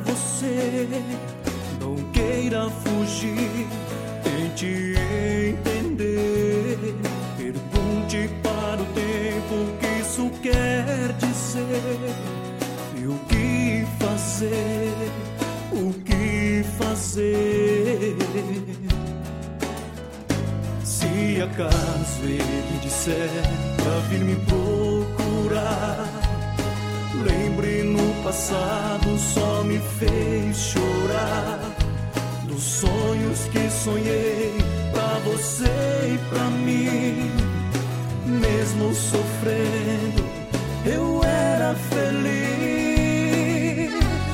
você, não queira fugir, tente entender. Pergunte para o tempo o que isso quer dizer. E o que fazer, o que fazer? Se acaso ele disser pra vir me procurar, lembre, no passado só me fez chorar. Dos sonhos que sonhei pra você e pra mim, mesmo sofrendo, eu era feliz.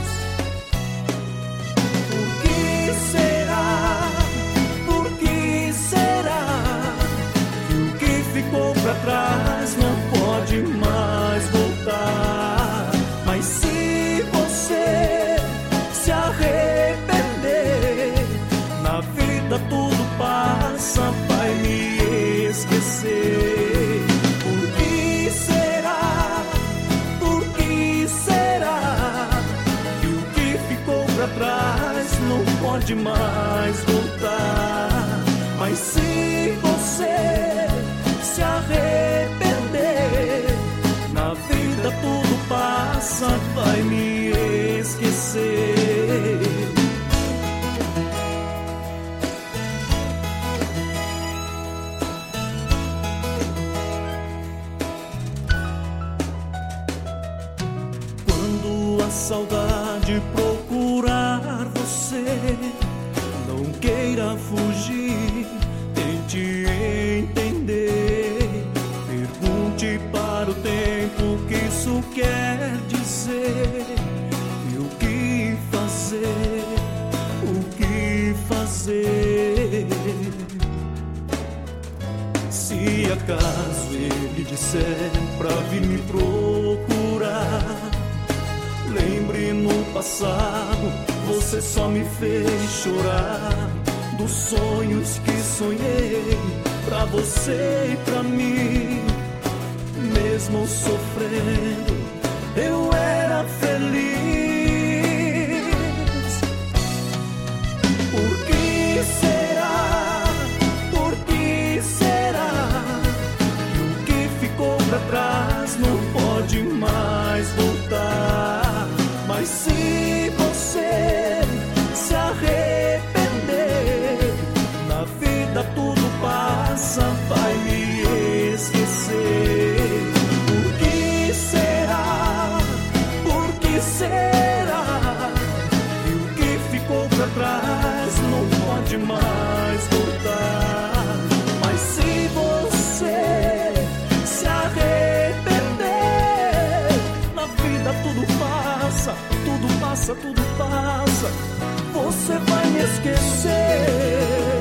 Por que será? Por que será que o que ficou pra trás não pode mais voltar? Mas se você se arrepender, na vida tudo passa, vai me esquecer. Por que será? Por que será que o que ficou pra trás não pode mais voltar? Mas se você se arrepender, na vida tudo passa, vai me esquecer. Quando a saudade procurar você, não queira fugir, tente entender. Pergunte para o tempo o que isso quer dizer. E o que fazer, o que fazer? Se acaso ele disser pra vir me procurar, lembre, no passado você só me fez chorar. Dos sonhos que sonhei pra você e pra mim, mesmo sofrendo, eu era feliz. Por que será? Por que será que o que ficou pra trás não pode mais voltar? Mas se você se arrepender, na vida tudo passa, vai me esquecer. Por que será? Por que será que o que ficou pra trás não pode mais voltar? Mas se você se arrepender, na vida tudo passa, tudo passa, tudo passa, você vai me esquecer.